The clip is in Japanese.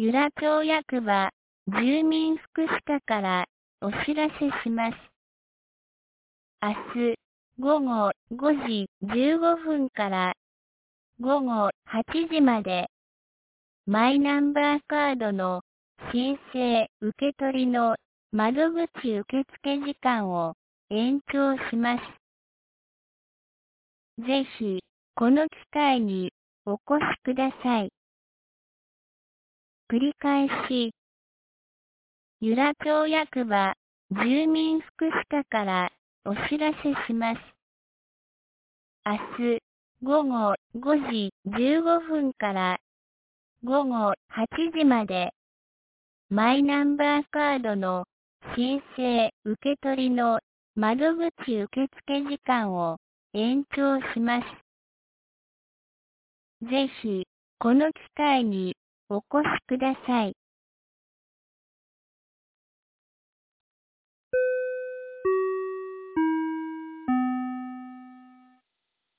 由良町役場住民福祉課からお知らせします。明日午後5時15分から午後8時までマイナンバーカードの申請受け取りの窓口受付時間を延長します。ぜひこの機会にお越しください。繰り返し、由良町役場住民福祉課からお知らせします。明日午後5時15分から午後8時までマイナンバーカードの申請受け取りの窓口受付時間を延長します。ぜひこの機会にお越しください。